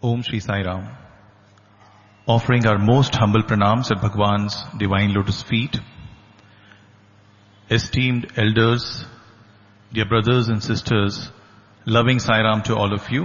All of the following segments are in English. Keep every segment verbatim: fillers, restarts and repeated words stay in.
Om Shri Sai Ram. Offering our most humble pranams at Bhagwan's divine lotus feet. Esteemed elders, dear brothers and sisters, loving Sai Ram to all of you.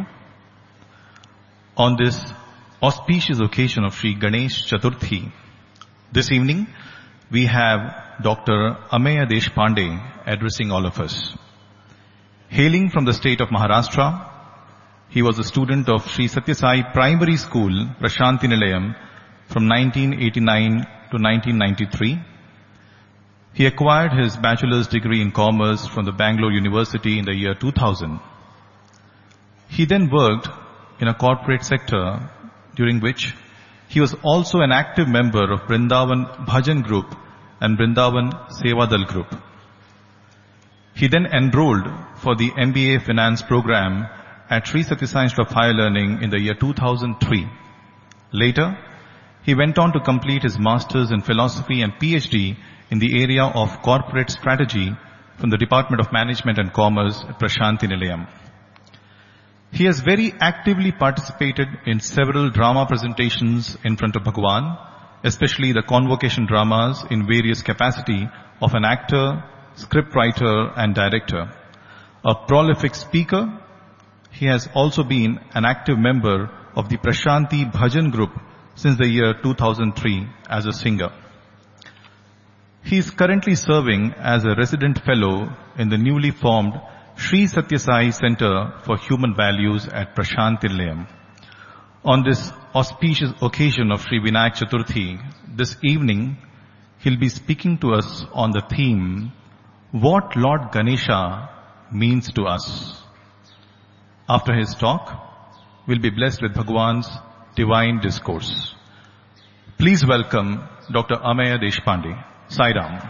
On this auspicious occasion of Shri Ganesh Chaturthi, this evening we have Doctor Ameya Deshpande addressing all of us. Hailing from the state of Maharashtra, he was a student of Sri Satya Sai Primary School, Prashanti Nilayam, from nineteen eighty-nine to nineteen ninety-three. He acquired his bachelor's degree in commerce from the Bangalore University in the year two thousand. He then worked in a corporate sector, during which he was also an active member of Vrindavan Bhajan Group and Vrindavan Sevadal Group. He then enrolled for the M B A Finance program at Sri Satya Sai Institute of Higher Learning in the year two thousand three. Later, he went on to complete his Masters in Philosophy and P H D in the area of Corporate Strategy from the Department of Management and Commerce at Prashanti Nilayam. He has very actively participated in several drama presentations in front of Bhagwan, especially the convocation dramas in various capacity of an actor, scriptwriter and director. A prolific speaker, he has also been an active member of the Prashanti Bhajan Group since the year two thousand three as a singer. He is currently serving as a resident fellow in the newly formed Sri Satya Sai Center for Human Values at Prashanti Nilayam. On this auspicious occasion of Sri Vinayak Chaturthi, this evening, he'll be speaking to us on the theme, What Lord Ganesha Means to Us. After his talk, we'll be blessed with Bhagwan's divine discourse. Please welcome Doctor Ameya Deshpande. Sai Ram.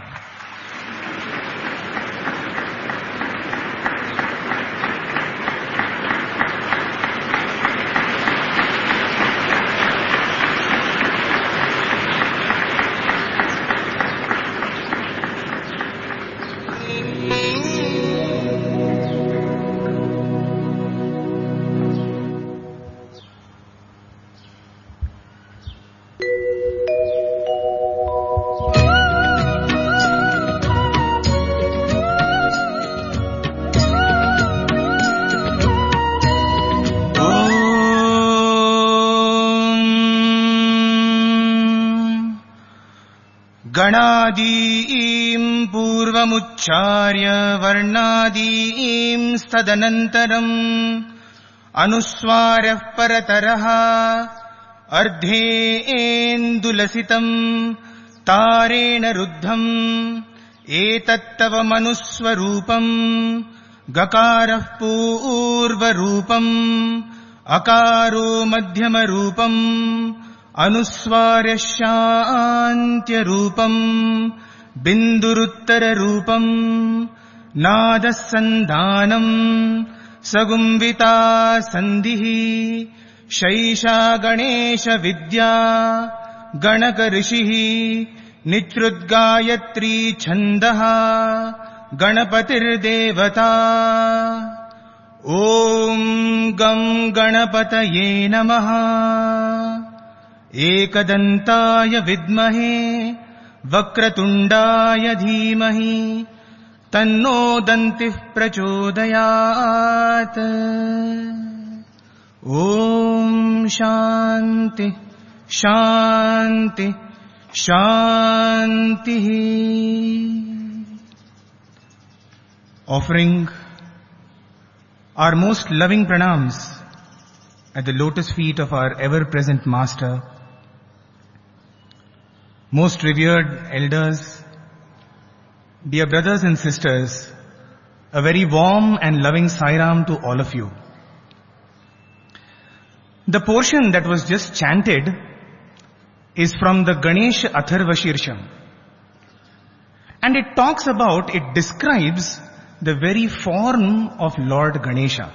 गणादीं पूर्वमुच्चार्य वर्णादीं तदनन्तरम् अनुस्वारः परतरः अर्धेन्दुलसितम् तारेण रुद्धम् एतत्तव मनुस्वरूपम् गकारः पूर्वरूपम् अकारो मध्यमरूपम् अनुस्वार्य शान्त्यरूपम् बिन्दुरुत्तररूपम् नादसन्धानम् सगुम्विता सन्धिः शैषा गणेश विद्या गणक ऋषिः नित्युद्गायत्री छन्दः गणपतिर्देवता ॐ गं गणपतये नमः एकदन्ताय विद्महे वक्रतुण्डाय धीमहि तन्नो दन्तिः प्रचोदयात् ॐ शान्ति शान्ति शान्तिः. Offering our most loving pranams at the lotus feet of our ever-present Master, most revered elders, dear brothers and sisters, a very warm and loving Sai Ram to all of you. The portion that was just chanted is from the Ganesh Atharva Shirsham. And it talks about, it describes the very form of Lord Ganesha.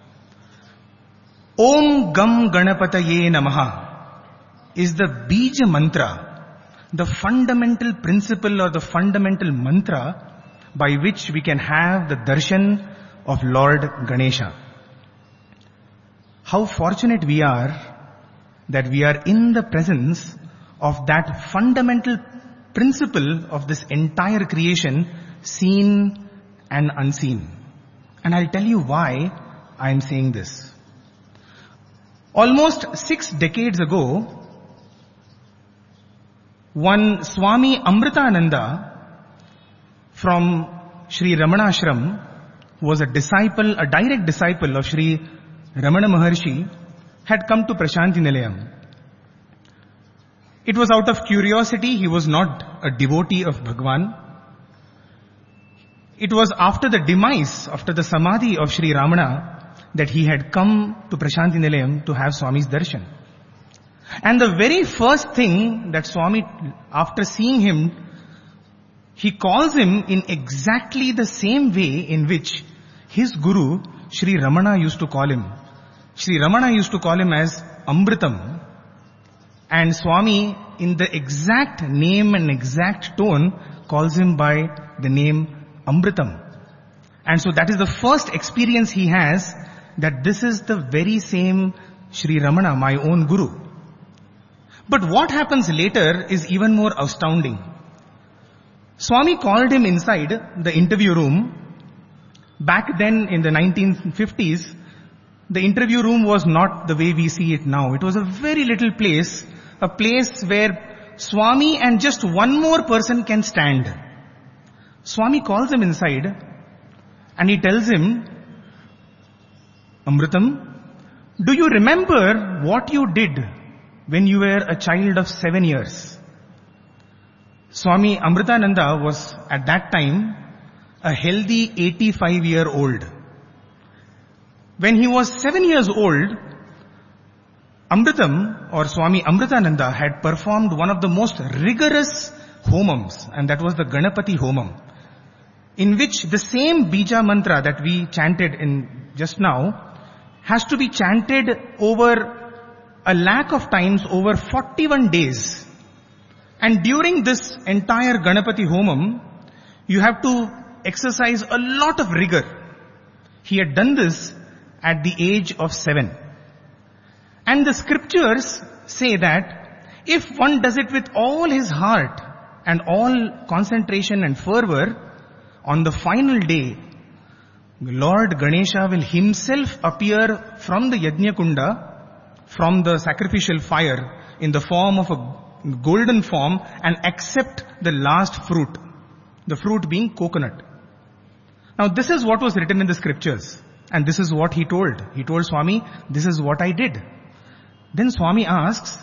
Om Gam Ganapataye Namaha is the Bija mantra, the fundamental principle or the fundamental mantra by which we can have the darshan of Lord Ganesha. how fortunate we are that we are in the presence of that fundamental principle of this entire creation, seen and unseen. And I'll tell you why I am saying this. Almost six decades ago, one Swami Amritananda from Sri Ramana Ashram, who was a disciple, a direct disciple of Sri Ramana Maharshi, had come to Prashanti Nilayam. It was out of curiosity. He was not a devotee of Bhagwan. It was after the demise, after the samadhi of Sri Ramana, that he had come to Prashanti Nilayam to have Swami's darshan. And the very first thing that Swami, after seeing him, he calls him in exactly the same way in which his guru, Sri Ramana, used to call him. Sri Ramana used to call him as Amritam. And Swami, in the exact name and exact tone, calls him by the name Amritam. And so that is the first experience he has, that this is the very same Sri Ramana, my own guru. But what happens later is even more astounding. Swami called him inside the interview room. Back then in the nineteen fifties, the interview room was not the way we see it now. It was a very little place, a place where Swami and just one more person can stand. Swami calls him inside and he tells him, Amritam, do you remember what you did when you were a child of seven years? Swami Amritananda was at that time a healthy eighty-five year old. When he was seven years old, Amritam or Swami Amritananda had performed one of the most rigorous homams, and that was the Ganapati Homam, in which the same Bija mantra that we chanted in just now has to be chanted over a lakh of times over forty-one days. And during this entire Ganapati Homam, you have to exercise a lot of rigor. He had done this at the age of seven. And the scriptures say that if one does it with all his heart and all concentration and fervor, on the final day, Lord Ganesha will himself appear from the Yajna Kunda, from the sacrificial fire, in the form of a golden form, and accept the last fruit, the fruit being coconut. Now this is what was written in the scriptures, and this is what he told. He told Swami, this is what I did. Then Swami asks,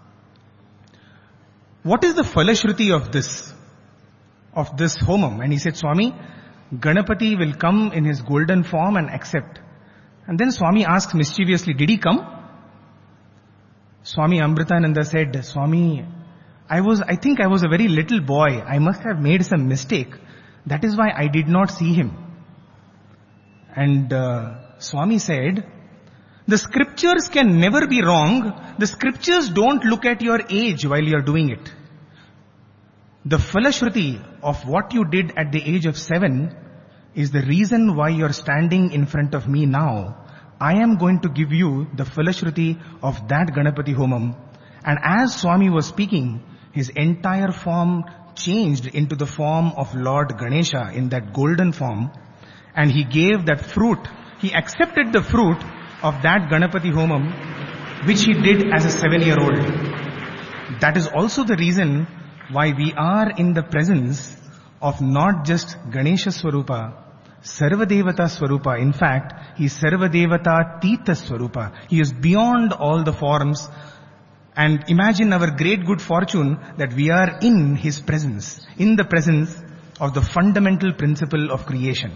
what is the falashruti of this, of this homam? And he said, Swami, Ganapati will come in his golden form and accept. And then Swami asks mischievously, did he come? Swami Amritananda said, Swami, I was, I think I was a very little boy. I must have made some mistake. That is why I did not see him. And uh, Swami said, the scriptures can never be wrong. The scriptures don't look at your age while you are doing it. The falashruti of what you did at the age of seven is the reason why you are standing in front of me now. I am going to give you the falashruti of that Ganapati Homam. And as Swami was speaking, his entire form changed into the form of Lord Ganesha in that golden form. And he gave that fruit. He accepted the fruit of that Ganapati Homam, which he did as a seven-year-old. That is also the reason why we are in the presence of not just Ganesha Swarupa, Sarvadevata Swarupa. In fact, he is Sarvadevata Tita Swarupa. He is beyond all the forms. And imagine our great good fortune that we are in his presence, in the presence of the fundamental principle of creation.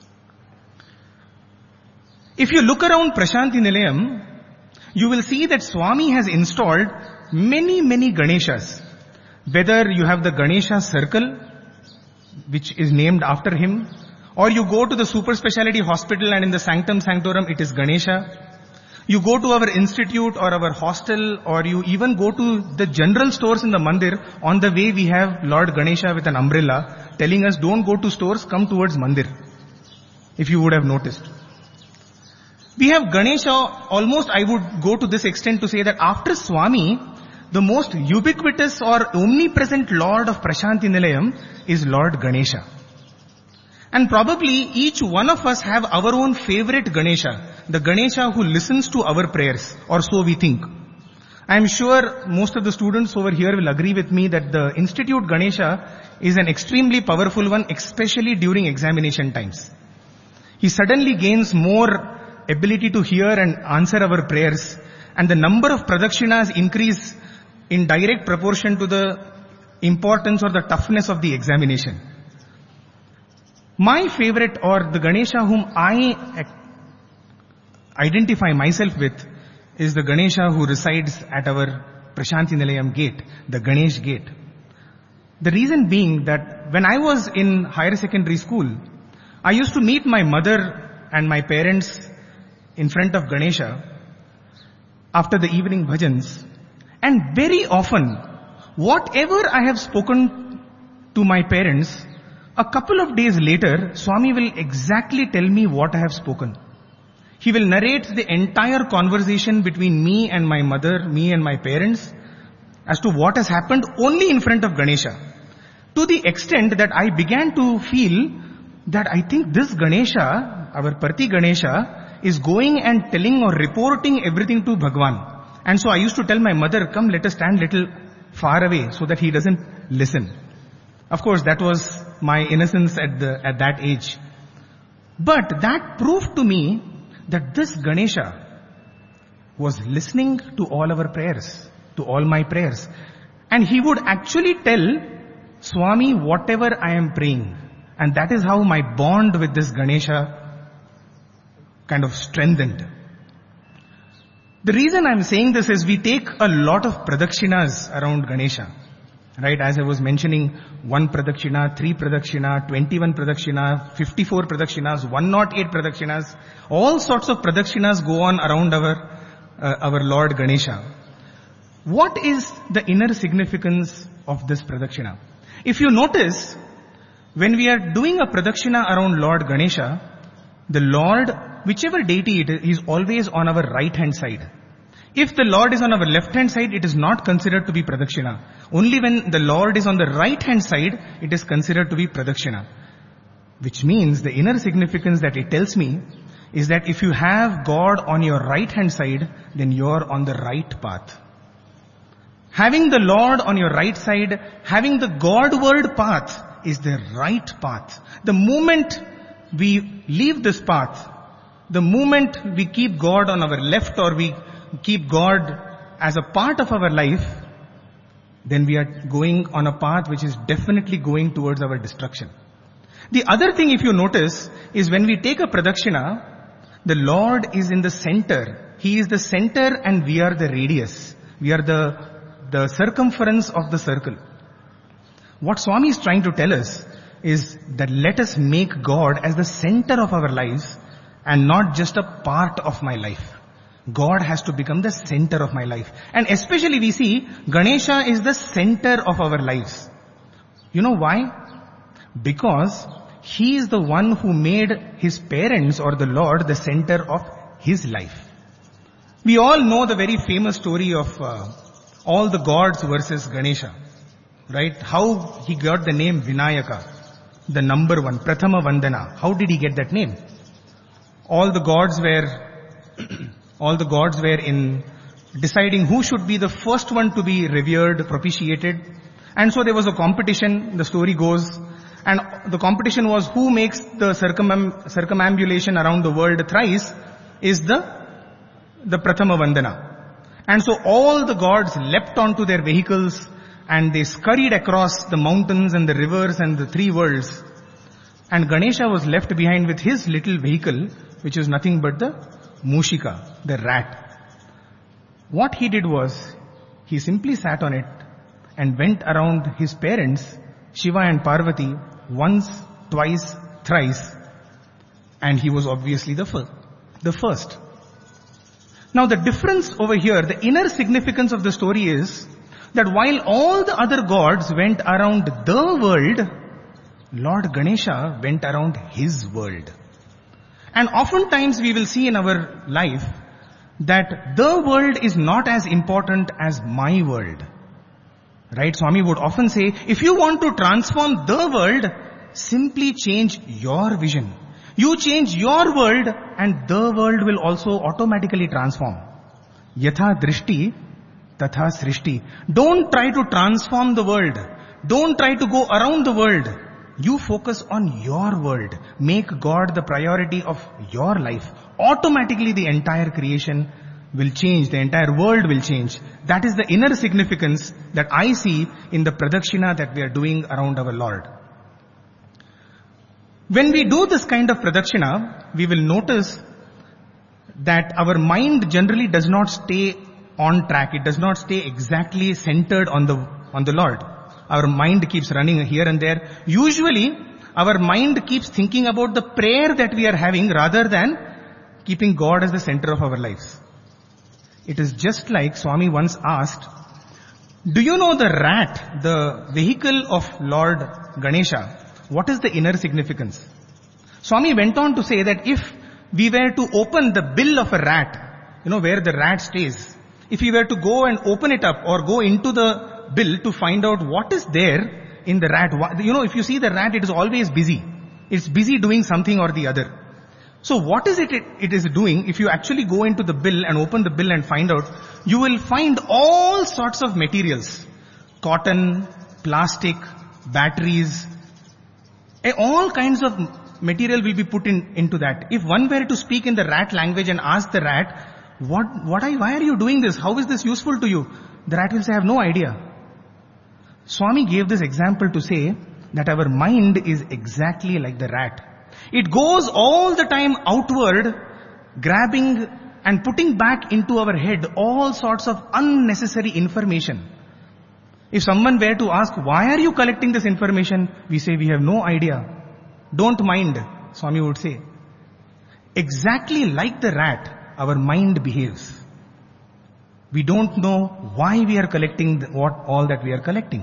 If you look around Prashanti Nilayam, you will see that Swami has installed many, many Ganeshas. Whether you have the Ganesha circle, which is named after him, or you go to the super speciality hospital and in the sanctum sanctorum it is Ganesha. You go to our institute or our hostel, or you even go to the general stores in the mandir. On the way we have Lord Ganesha with an umbrella telling us, don't go to stores, come towards mandir. If you would have noticed. We have Ganesha, almost I would go to this extent to say that after Swami, the most ubiquitous or omnipresent Lord of Prashanti Nilayam is Lord Ganesha. And probably each one of us have our own favorite Ganesha, the Ganesha who listens to our prayers, or so we think. I am sure most of the students over here will agree with me that the Institute Ganesha is an extremely powerful one, especially during examination times. He suddenly gains more ability to hear and answer our prayers, and the number of pradakshinas increase in direct proportion to the importance or the toughness of the examination. My favorite, or the Ganesha whom I identify myself with, is the Ganesha who resides at our Prashanti Nilayam gate, the Ganesh gate. The reason being that when I was in higher secondary school, I used to meet my mother and my parents in front of Ganesha after the evening bhajans, and very often, whatever I have spoken to my parents, a couple of days later, Swami will exactly tell me what I have spoken. He will narrate the entire conversation between me and my mother, me and my parents, as to what has happened only in front of Ganesha. To the extent that I began to feel that I think this Ganesha, our Parti Ganesha, is going and telling or reporting everything to Bhagwan. And so I used to tell my mother, come, let us stand little far away so that he doesn't listen. Of course, that was my innocence at the, at that age. But that proved to me that this Ganesha was listening to all our prayers, to all my prayers. And he would actually tell Swami whatever I am praying. And that is how my bond with this Ganesha kind of strengthened. The reason I'm saying this is we take a lot of pradakshinas around Ganesha. Right, as I was mentioning, one pradakshina, three pradakshina, twenty-one pradakshina, fifty-four pradakshinas, one hundred eight pradakshinas, all sorts of pradakshinas go on around our, uh, our Lord Ganesha. What is the inner significance of this pradakshina? If you notice, when we are doing a pradakshina around Lord Ganesha, the Lord, whichever deity it is, is always on our right hand side. If the Lord is on our left hand side, it is not considered to be pradakshina. Only when the Lord is on the right hand side, it is considered to be pradakshina. Which means the inner significance that it tells me is that if you have God on your right hand side, then you are on the right path. Having the Lord on your right side, having the Godward path is the right path. The moment we leave this path, the moment we keep God on our left or we keep God as a part of our life, then we are going on a path which is definitely going towards our destruction. The other thing, if you notice, is when we take a pradakshina, the Lord is in the center. He is the center and we are the radius. We are the, the circumference of the circle. What Swami is trying to tell us is that let us make God as the center of our lives and not just a part of my life. God has to become the center of my life. And especially we see Ganesha is the center of our lives. You know why? Because he is the one who made his parents or the Lord the center of his life. We all know the very famous story of uh, all the gods versus Ganesha. Right? How he got the name Vinayaka, the number one, Prathama Vandana. How did he get that name? All the gods were All the gods were in deciding who should be the first one to be revered, propitiated. And so there was a competition, the story goes. And the competition was who makes the circum- circumambulation around the world thrice is the, the Prathama Vandana. And so all the gods leapt onto their vehicles and they scurried across the mountains and the rivers and the three worlds. And Ganesha was left behind with his little vehicle, which is nothing but the Mushika, the rat. What he did was, he simply sat on it and went around his parents, Shiva and Parvati, once, twice, thrice, and he was obviously the first. The first. Now the difference over here, the inner significance of the story is that while all the other gods went around the world, Lord Ganesha went around his world. And oftentimes we will see in our life that the world is not as important as my world. Right? Swami would often say, if you want to transform the world, simply change your vision. You change your world and the world will also automatically transform. Yatha drishti, tatha srishti. Don't try to transform the world. Don't try to go around the world. You focus on your world. Make God the priority of your life. Automatically the entire creation will change. The entire world will change. That is the inner significance that I see in the pradakshina that we are doing around our Lord. When we do this kind of pradakshina, we will notice that our mind generally does not stay on track. It does not stay exactly centered on the, on the Lord. Our mind keeps running here and there. Usually, our mind keeps thinking about the prayer that we are having rather than keeping God as the center of our lives. It is just like Swami once asked, do you know the rat, the vehicle of Lord Ganesha? What is the inner significance? Swami went on to say that if we were to open the bill of a rat, you know, where the rat stays, if we were to go and open it up or go into the bill to find out what is there in the rat. You know, if you see the rat, it is always busy. It's busy doing something or the other. So what is it, it it is doing? If you actually go into the bill and open the bill and find out, you will find all sorts of materials. Cotton, plastic, batteries, all kinds of material will be put in, into that. If one were to speak in the rat language and ask the rat, what, what are, why are you doing this? How is this useful to you? The rat will say, I have no idea. Swami gave this example to say that our mind is exactly like the rat. It goes all the time outward, grabbing and putting back into our head all sorts of unnecessary information. If someone were to ask, why are you collecting this information? We say, we have no idea. Don't mind, Swami would say. Exactly like the rat, our mind behaves. We don't know why we are collecting what all that we are collecting.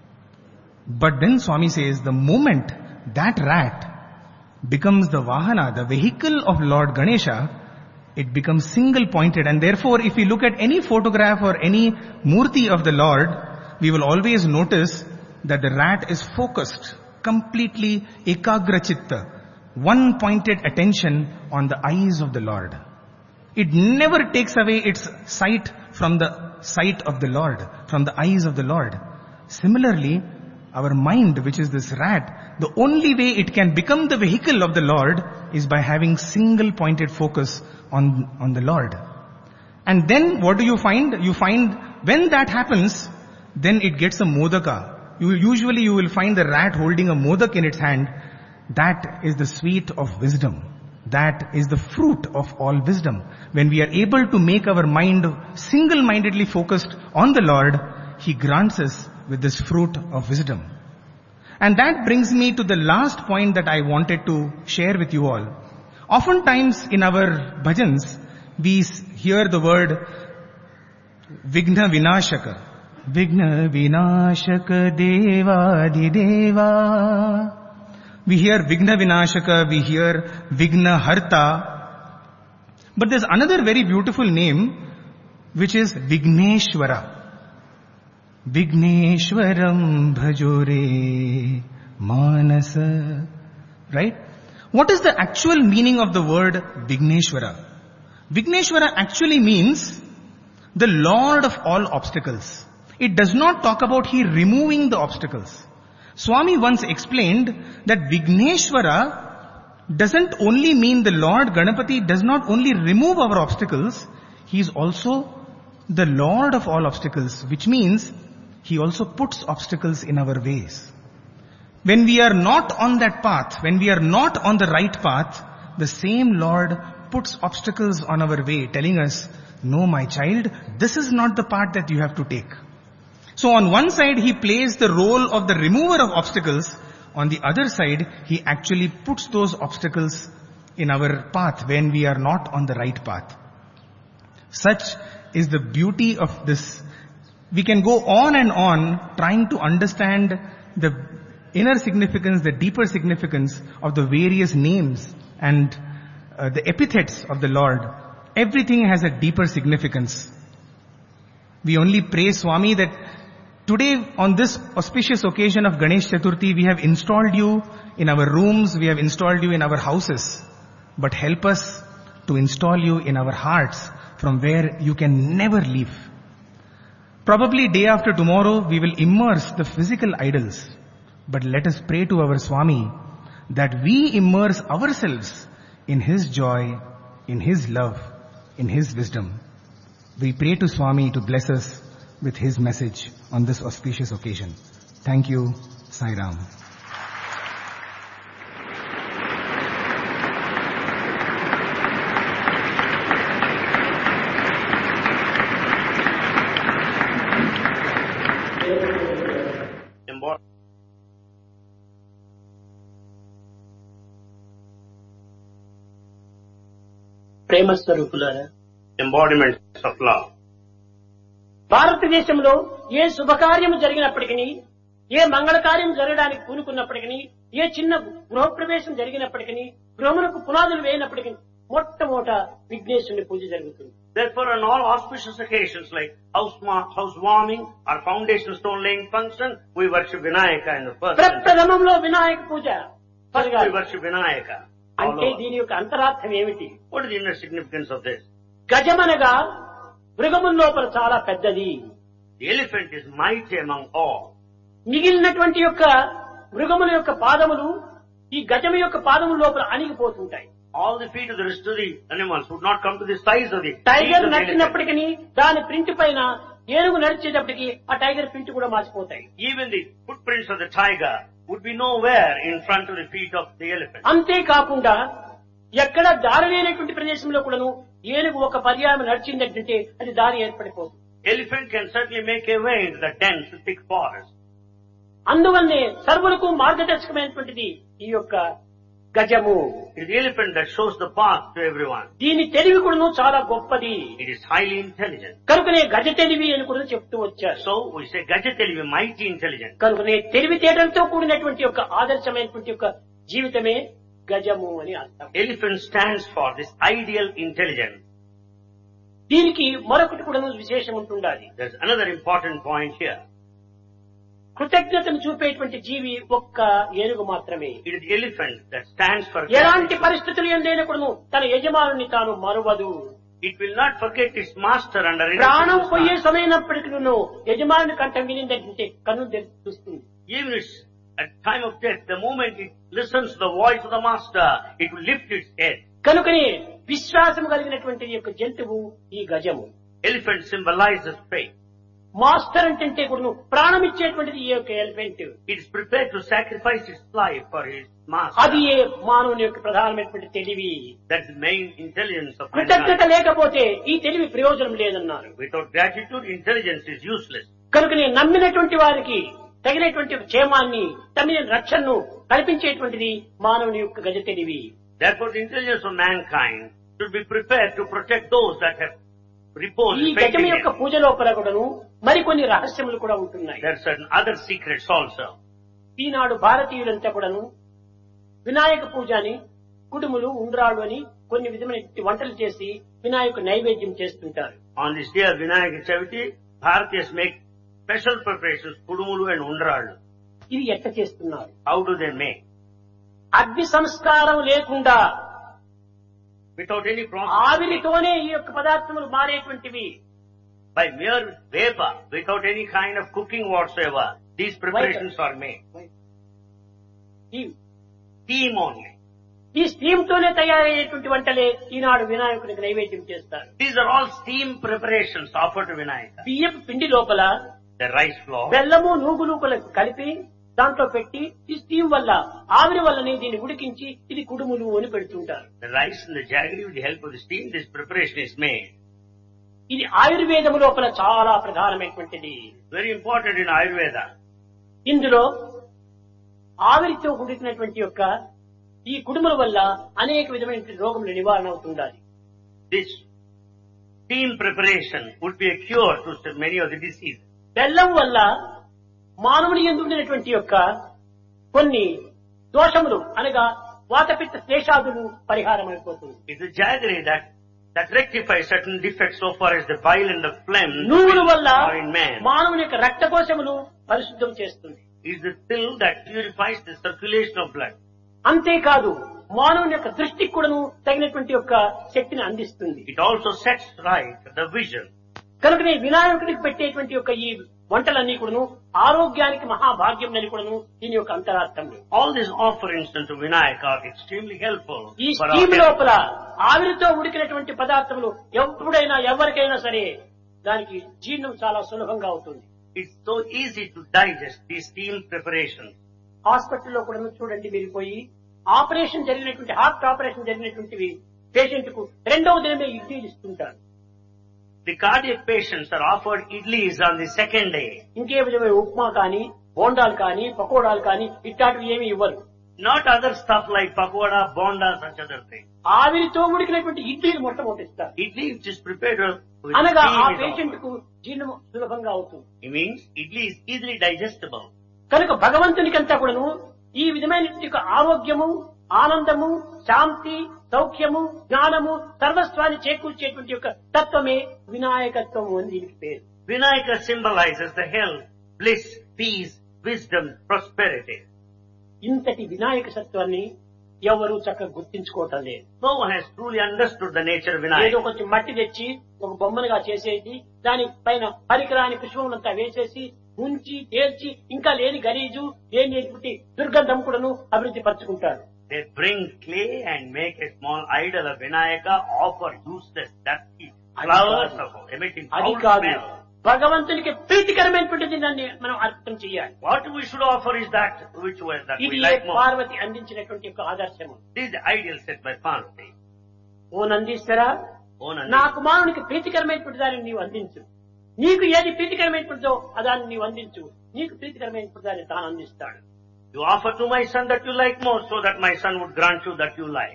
But then Swami says, the moment that rat becomes the Vahana, the vehicle of Lord Ganesha, it becomes single pointed. And therefore, if we look at any photograph or any murti of the Lord, we will always notice that the rat is focused, completely ekagra chitta, one pointed attention on the eyes of the Lord. It never takes away its sight from the sight of the Lord, from the eyes of the Lord. Similarly, our mind, which is this rat, the only way it can become the vehicle of the Lord is by having single pointed focus on, on the Lord. And then what do you find? You find when that happens, then it gets a modaka. You, usually you will find the rat holding a modak in its hand. That is the sweet of wisdom. That is the fruit of all wisdom. When we are able to make our mind single-mindedly focused on the Lord, He grants us with this fruit of wisdom. And that brings me to the last point that I wanted to share with you all. Oftentimes in our bhajans, we hear the word Vigna Vinashaka. Vigna Vinashaka Deva Deva. We hear Vigna Vinashaka, we hear Vigna Harta. But there's another very beautiful name, which is Vigneshwara. Vigneshwaram bhajore manasa. Right? What is the actual meaning of the word Vigneshwara? Vigneshwara actually means the Lord of all obstacles. It does not talk about He removing the obstacles. Swami once explained that Vigneshwara doesn't only mean the Lord Ganapati does not only remove our obstacles, He is also the Lord of all obstacles, which means He also puts obstacles in our ways. When we are not on that path, when we are not on the right path, the same Lord puts obstacles on our way, telling us, no, my child, this is not the path that you have to take. So on one side, He plays the role of the remover of obstacles. On the other side, He actually puts those obstacles in our path when we are not on the right path. Such is the beauty of this. We can go on and on trying to understand the inner significance, the deeper significance of the various names and uh, the epithets of the Lord, everything has a deeper significance. We only pray, Swami, that today on this auspicious occasion of Ganesh Chaturthi, we have installed you in our rooms, we have installed you in our houses. But help us to install you in our hearts from where you can never leave. Probably day after tomorrow, we will immerse the physical idols. But let us pray to our Swami that we immerse ourselves in His joy, in His love, in His wisdom. We pray to Swami to bless us with His message on this auspicious occasion. Thank you, Sai Ram. ప్రేమ స్వరూపులారా, embodiments of love. భారతదేశంలో ఏ శుభకార్యం జరిగినప్పటికీ, ఏ మంగళకార్యం జరగడానికి పూనుకున్నప్పటికీ, ఏ చిన్న గృహప్రవేశం జరిగినప్పటికీ, గృహమునకు పునాదులు వేయినప్పటికీ మొట్టమొదట విఘ్నేశ్వరుని పూజ జరుగుతుంది. Therefore, on all auspicious occasions like house housewarming or foundation stone laying function, we worship Vinayaka in the first. ప్రప్రథమంలో Vinayaka puja. First we worship Vinayaka. అంటే దీని యొక్క అంతరార్థం ఏమిటి? What is the inner significance of this? గజమనగా మృగముల లోపల చాలా పెద్దది. The elephant is mighty among all. మిగిలినటువంటి యొక్క మృగముల యొక్క పాదములు ఈ గజము యొక్క పాదముల లోపల అణిగిపోతుంటాయి. All the feet of the rest of the animals would not come to the size of the tiger నడిచినప్పటికీ దాని ప్రింట్ పైన ఏనుగు నడిచేటప్పటికి ఆ టైగర్ ప్రింట్ కూడా మార్చిపోతాయి. Even the footprints of the tiger would be nowhere in front of the feet of the elephant. అంతేకాకుండా ఎక్కడ దారి లేనటువంటి ప్రదేశంలో కూడాను ఏనుగు ఒక పర్యాయం నడిచిందంటే అది దారి ఏర్పడిపోతుంది. Elephant can certainly make a way into the dense thick forest. అందువల్లే సర్వులకు మార్గదర్శకమైనటువంటిది ఈ యొక్క గజము. It is the elephant that shows the path to everyone. దీని తెలివి కూడాను చాలా గొప్పది. It is highly intelligent. కనుకనే గజ తెలివి అని కూడా చెప్తూ వచ్చారు. So we say Gajatelivi, mighty intelligent. కనుకనే తెలివితేటలతో కూడినటువంటి యొక్క ఆదర్శమైనటువంటి యొక్క జీవితమే గజము అని అర్థం. Elephant stands for this ideal intelligence. దీనికి మరొకటి కూడా విశేషం ఉంటుండాలి. There's another important point here. కృతజ్ఞతను చూపేటువంటి జీవి ఒక్క ఏనుగు మాత్రమే. It is the elephant that stands for ఎలాంటి పరిస్థితులు ఎందైనప్పుడు తన యజమానుని తాను మరువదు. It will not forget its master under any ప్రాణం పోయే circumstance. సమయమైనప్పటికీ యజమానుని కంఠం వినిందంటే కన్ను చూస్తుంది. Even it's at time of death, the moment it listens to the voice of the master, it will lift its head. కనుకనే విశ్వాసం కలిగినటువంటి యొక్క జంతువు ఈ గజము. Elephant symbolizes faith. మాస్టర్ అంటే కూడా ప్రాణం ఇచ్చేటువంటిది ఈ యొక్క elephant. It is prepared to sacrifice its life for his master. అది ఏ మానవుని యొక్క ప్రధానమైనటువంటి తెలివి. That's the main intelligence of కృతజ్ఞత mankind. లేకపోతే ఈ తెలివి ప్రయోజనం లేదన్నారు. Without gratitude, intelligence is useless. కనుకనే నమ్మినటువంటి వారికి తగినటువంటి క్షేమాన్ని తమిళ రక్షణను కల్పించేటువంటిది మానవుని యొక్క గజ తెలివి. Therefore, the intelligence of mankind should be prepared to protect those that have reposed ఈ faith in గజం యొక్క him. పూజ లోపల కూడాను మరికొన్ని రహస్యములు కూడా ఉంటున్నాయి. There are certain other secrets also. ఈనాడు భారతీయులంతా కూడాను వినాయక పూజని కుడుములు ఉండ్రాళ్ళు అని కొన్ని విధమైన వంటలు చేసి వినాయక నైవేద్యం చేస్తుంటారు. On this day of Vinayaka Chavati, Bharatiyas make special preparations, kudumulu and undrallu. ఇది ఎట్ట చేస్తున్నారు? How do they make? అగ్ని సంస్కారం లేకుండా Without any process. ఆవిరితోనే ఈ యొక్క పదార్థములు మారేటువంటివి. By mere vapor, without any kind of cooking whatsoever, these preparations are made. ఈ Steam only. ఈ స్టీమ్ తోనే తయారయ్యేటువంటి వంటలే ఈనాడు వినాయకుడికి నైవేద్యం చేస్తారు. These are all steam preparations offered to Vinayaka. బియ్యపు పిండి లోపల The rice flour, బెల్లము నూగులు కలిపి దాంట్లో పెట్టి ఈ స్టీమ్ వల్ల ఆవిరి వల్లనే దీన్ని ఉడికించి ఇది కుడుములు అని పెడుతుంటారు. the rice and the jaggery with the help of the steam, this preparation is made. ఇది ఆయుర్వేదము లోపల చాలా ప్రధానమైనటువంటిది. Very important in Ayurveda. ఇందులో ఆవిరితో కూడినటువంటి యొక్క ఈ కుడుముల వల్ల అనేక విధమైన రోగముల నివారణ అవుతుండాలి. This steam preparation would be a cure to many of the diseases. బెల్లం వల్ల మానవుని యందు ఉండినటువంటి యొక్క కొన్ని దోషములు అనగా వాతపిత్త శేషాదులు పరిహారం అయిపోతుంది. It's a jaggery that that rectifies certain defects so far as the bile and the phlegm నువ్వుల వల్ల are in man. మానవుని యొక్క రక్తకోశమును పరిశుద్ధం చేస్తుంది. It's the pill that purifies the circulation of blood. అంతేకాదు మానవుని యొక్క దృష్టికి కూడాను తగినటువంటి యొక్క శక్తిని అందిస్తుంది. It also sets right the vision. కనుకనే వినాయకుడికి పెట్టేటువంటి యొక్క ఈ వంటలన్నీ కూడాను ఆరోగ్యానికి మహాభాగ్యం అని కూడాను దీని యొక్క అంతరార్థం. All these offerings unto Vinayaka are extremely helpful. ఈ for our స్కీమ్ health. లోపల ఆవిరితో ఉడికినటువంటి పదార్థములు ఎప్పుడైనా ఎవరికైనా సరే దానికి జీర్ణం చాలా సులభంగా అవుతుంది. It's so easy to digest these steam preparations. హాస్పిటల్లో కూడా చూడండి, మీరు పోయి ఆపరేషన్ జరిగినటువంటి హార్ట్ ఆపరేషన్ జరిగినటువంటివి పేషెంట్ కు రెండవ దినమే ఇడ్లీలు ఇస్తుంటారు. The cardiac patients are offered idlis on the second day. ఇంకే విధమైన ఉప్మా కానీ బోండాలు కానీ పకోడాలు కానీ ఇట్లాంటివి ఏమి ఇవ్వరు. Not other stuff like pakoda, bonda, such other things. ఆవిరితో ఉడికినటువంటి ఇడ్లీలు మొట్టమొదటి ఇస్తారు. Idli which is prepared with అనగా ఆ steam is పేషెంట్ offered. కు జీర్ణం సులభంగా అవుతుంది. It means idli is easily digestible. కనుక భగవంతునికంతా కూడాను ఈ విధమైన ఆరోగ్యము, ఆనందము, శాంతి, సౌఖ్యము, జ్ఞానము, సర్వస్వాన్ని చేకూర్చేటువంటి యొక్క తత్వమే వినాయకత్వము అని దీనికి పేరు. Vinayaka symbolizes the health, bliss, peace, wisdom, prosperity. ఇంతటి వినాయక సత్వాన్ని ఎవరు చక్కగా గుర్తించుకోవటం లేదు. No one has truly understood the nature of ఏదో Vinayaka. కొంచెం మట్టి తెచ్చి ఒక బొమ్మలుగా చేసేసి దాని పైన పరికరాని పుష్పములంతా వేసేసి ఉంచి తేల్చి ఇంకా లేని గలీజు లేని దుర్గంధం కూడాను అభివృద్ధి పరుచుకుంటారు. They bring clay and make a small idol of Vinayaka, offer useless, dirty flowers of emitting అది foul కాదు, smell. భగవంతునికి ప్రీతికరమైనటువంటి దాన్ని మనం అర్థం చేయాలి. What we should offer is that which was that ఇది we like most. పార్వతి అందించినటువంటి యొక్క ఆదర్శము. This is the ideal set by Parvati. Oh నందీశ్వరా, Oh, Nandi. నా కుమారునికి ప్రీతికరమైనటువంటి దాన్ని నీవు అందించు. నీకు ఏది ప్రీతికరమైనటువంటిదో అదాన్ని నీవు అందించు. నీకు ప్రీతికరమైనటువంటి దాన్ని తాను అందిస్తాడు. You offer to my son that you like most, so that my son would grant you that you like.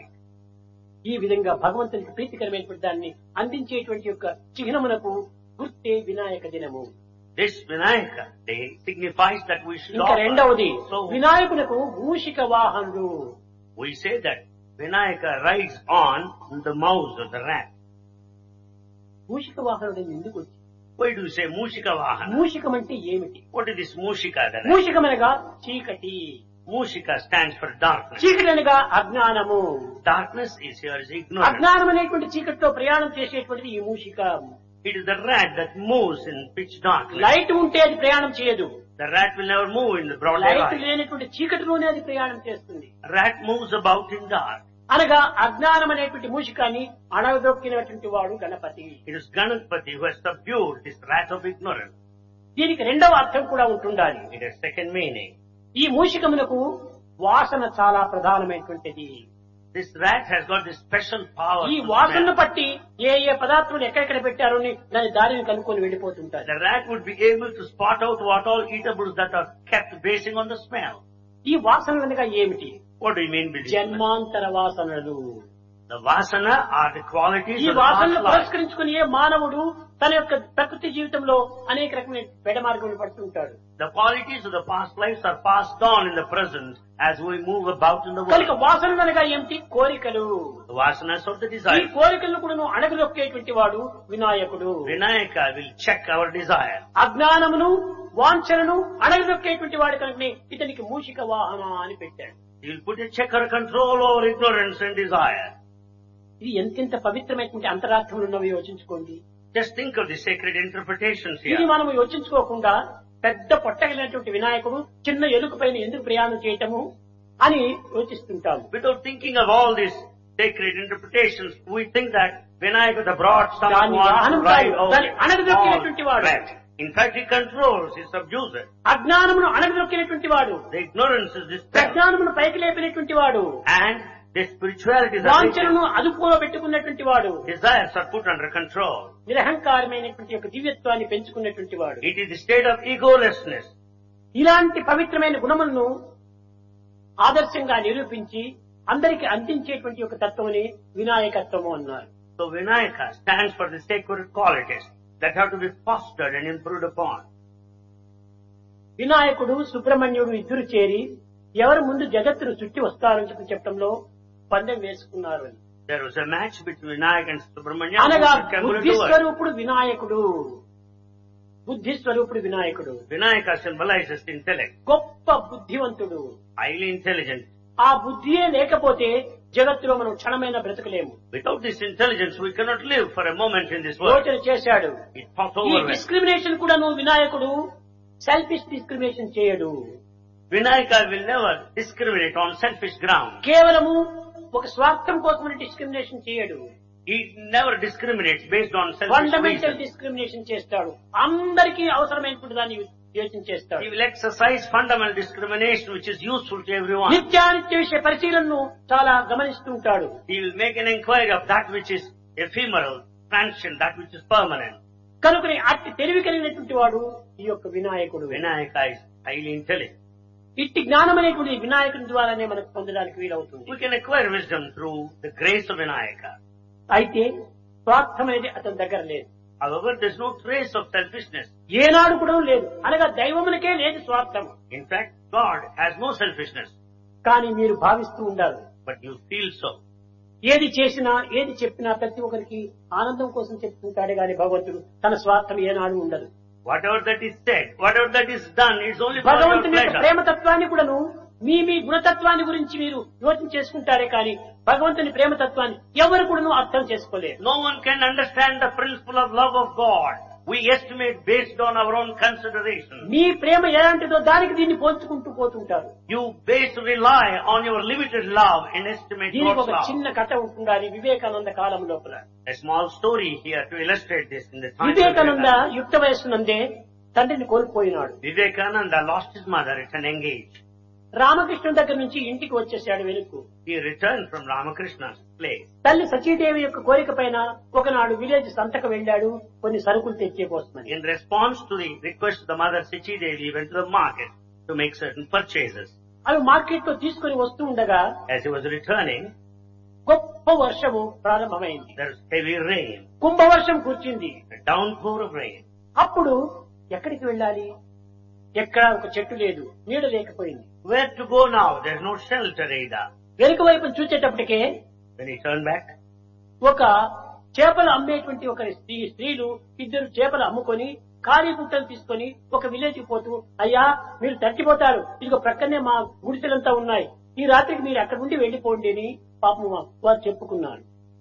ఈ విధంగా భగవంతునికి ప్రీతికరమైనటువంటి దాన్ని అందించేటువంటి యొక్క చిహ్నమునకు గుర్తే వినాయక దినము. This Vinayaka day signifies that we should ఇంకా రెండవది offer. So వినాయకునకు Mushika వాహనుడు. we say that Vinayaka rides on the mouse or the rat. మూషిక వాహనుడు ఎందుకు వచ్చి? Why do you say Mushika Vahana? మూషికం అంటే ఏమిటి? What is this Mushika? That మూషికమనగా చీకటి. Mushika stands for darkness. చీకటి అనగా అజ్ఞానము. Darkness is here is ignorance. అజ్ఞానం అనేటువంటి చీకటితో ప్రయాణం చేసేటువంటిది ఈ మూషిక. It is the rat that moves in pitch darkness. Light ఉంటే అది ప్రయాణం చేయదు. The rat will never move in the broad light daylight. లేనటువంటి చీకటిలోనే అది ప్రయాణం చేస్తుంది. Rat moves about in dark. అనగా అజ్ఞానం అనేటువంటి మూషికాన్ని అణగదొక్కినటువంటి వాడు Ganapati. It is Ganapati who has subdued this rat of ignorance. దీనికి రెండవ అర్థం కూడా ఉంటుండాలి. It has second meaning. ఈ మూషికమునకు వాసన చాలా ప్రధానమైనటువంటిది. This rat has got this special power. ఈ to వాసనను smell. బట్టి ఏ ఏ పదార్థాలు ఎక్కడెక్కడ పెట్టారో అని దాని దారిని కనుక్కొని వెళ్ళిపోతుంటారు. The rat would be able to spot out what all eatables that are kept basing on the smell. ఈ వాసనలు అనగా ఏమిటి? What do you mean by this? జన్మాంతర వాసనలు. The vasana are the qualities ఈ of the వాసనలు past life. పురస్కరించుకుని ఏ మానవుడు తన యొక్క ప్రకృతి జీవితంలో అనేక రకమైన పెడమార్గములు పడుతుంటాడు. The qualities of the past lives are passed on in the present as we move about in the కనుక world. వాసనలు అనగా ఏమిటి? కోరికలు. The vasanas of the ఈ desire. కోరికలను కూడా అణగదొక్కేటువంటి వాడు వినాయకుడు. Vinayaka will check our desire. అజ్ఞానమును వాంఛనను అణగదొక్కేటువంటి వాడు కనుకనే ఇతనికి మూషిక వాహన అని పెట్టాడు. He will put a checker control over ignorance and desire. ఇది ఎంతెంత పవిత్రమైనటువంటి అంతరార్థములు ఉన్నవి యోచించుకోండి. Just think of the sacred interpretations ఇది here. మనం యోచించుకోకుండా పెద్ద పొట్టగలిగినటువంటి వినాయకుడు చిన్న ఎలుక పైన ఎందుకు ప్రయాణం చేయటము అని యోచిస్తుంటాము. Without thinking of all these sacred interpretations, we think that Vinayaka, the broad stomach, దాన్ని wants to వాహనం ride కాదు, over దాన్ని అణగదొక్కినటువంటి all వాడు. rat. In fact, he controls, he subdues it. అజ్ఞానమును అణగదొక్కినటువంటి వాడు. The ignorance is dispelled. ప్రజ్ఞానమును పైకి లేపినటువంటి వాడు. And the spirituality is వాంఛనను అదుపులో పెట్టుకున్నటువంటి వాడు. desires are put under control. నిరహంకారమైనటువంటి యొక్క దివ్యత్వాన్ని పెంచుకున్నటువంటి వాడు. It is the state of egolessness. ఇలాంటి పవిత్రమైన గుణములను ఆదర్శంగా నిరూపించి అందరికి అందించేటువంటి ఒక తత్వముని వినాయకత్వము అన్నారు. So Vinayaka stands for the sacred qualities that have to be fostered and improved upon. వినాయకుడు సుబ్రహ్మణ్యుడు ఇద్దరు చేరి ఎవరు ముందు జగత్తును చుట్టి వస్తారని చెప్పి చెప్పడంలో పందెం వేసుకున్నారు అని. There was a match between Vinayak and Subramanya. అనగా Who can go బుద్ధి to work? స్వరూపుడు వినాయకుడు, బుద్ధి స్వరూపుడు వినాయకుడు, Vinayaka symbolizes intellect, గొప్ప బుద్ధివంతుడు. highly intelligent. ఆ బుద్ధియే లేకపోతే జగత్తులో మనం క్షణమైన బ్రతకలేము. Without this intelligence, we cannot live for a moment in this world. యోచన చేశాడు. It passed ఈ over. well. డిస్క్రిమినేషన్ కూడా నువ్వు వినాయకుడు సెల్ఫిష్ డిస్క్రిమినేషన్ చేయడు. Vinayaka will never discriminate on selfish ground. కేవలము ఒక స్వార్థం కోసమని డిస్క్రిమినేషన్ చేయడు. He never discriminates based on selfish fundamental reasons. Discrimination చేస్తాడు. అందరికీ అవసరమైనటువంటి దాన్ని యోచన చేస్తాడు. He will exercise fundamental discrimination which is useful to everyone. నిత్యానిత్య విషయ పరిశీలనను చాలా గమనిస్తూ ఉంటాడు. He will make an inquiry of that which is ephemeral, transient, that which is permanent. కనుకనే అట్టి తెలివి కలిగినటువంటి వాడు ఈ యొక్క వినాయకుడు. Vinayaka is highly intelligent. ఇట్టి జ్ఞానం అనేటువంటి వినాయకుని ద్వారానే మనకు పొందడానికి వీలవుతుంది. We can acquire wisdom through the grace of Vinayaka. అయితే స్వార్థం అనేది అతని దగ్గర లేదు. However, there is no trace of selfishness. ఏనాడు కూడా లేదు. అనగా దైవమునికే లేదు స్వార్థం. In fact, God has no selfishness, కానీ మీరు భావిస్తూ ఉండాలి. but you feel so. ఏది చేసినా ఏది చెప్పినా ప్రతి ఒక్కరికి ఆనందం కోసం చెప్తుంటాడే గాని భగవంతుడు తన స్వార్థం ఏనాడు ఉండదు. Whatever that is said, whatever that is done, it's only for your భగవంతుని యొక్క pleasure. ప్రేమతత్వాన్ని కూడాను మీ మీ గుణతత్వాన్ని గురించి మీరు యోచన చేసుకుంటారే కానీ భగవంతుని ప్రేమతత్వాన్ని ఎవరు కూడాను అర్థం చేసుకోలేరు. No one can understand the principle of love of God. We estimate based on our own consideration. మీ ప్రేమ ఎలాంటిదో దానికి దీన్ని పోల్చుకుంటూ పోతుంటారు. You base rely on your limited love and estimate దీనికి God's ఒక love. చిన్న కథ ఉంటుండాలి వివేకానంద కాలం లోపల. A small story here to illustrate this in the time of Vivekananda Vivekananda. యుక్త వయస్సునందే తండ్రిని కోల్పోయినాడు. Vivekananda lost his mother at an young age. రామకృష్ణుడి దగ్గర నుంచి ఇంటికి వచ్చేసాడు వెనుక్కు. He returned from Ramakrishna's place. తల్లి సచీదేవి యొక్క కోరిక పైన ఒకనాడు విలేజ్ సంతకు వెళ్ళాడు కొన్ని సరుకులు తెచ్చేకోసమని. In response to the request of the mother Sichi Devi, he went to the market to make certain purchases. అవి మార్కెట్ లో తీసుకుని వస్తూ ఉండగా As he was returning, గొప్ప వర్షము ప్రారంభమైంది. there was heavy rain, కుంభవర్షం కూర్చుంది. a downpour of rain. అప్పుడు ఎక్కడికి వెళ్ళాలి? ఎక్కడ ఒక చెట్టు లేదు, నీడ లేకపోయింది. Where to go now? There's no shelter either. వెనుక వైపు చూసేటప్పటికే When he turned back, ఒక చేపలు అమ్మేటువంటి ఒక స్త్రీ స్త్రీలు ఇద్దరు చేపలు అమ్ముకొని ఖాళీ గుట్టలు తీసుకొని ఒక విలేజ్ కి పోతూ, అయ్యా మీరు తట్టిపోతారు, ఇదిగో ప్రక్కనే మా గుడిసెలంతా ఉన్నాయి, ఈ రాత్రికి మీరు అక్కడ నుండి వెళ్లిపోండి అని పాపం వారు చెప్పుకున్నారు.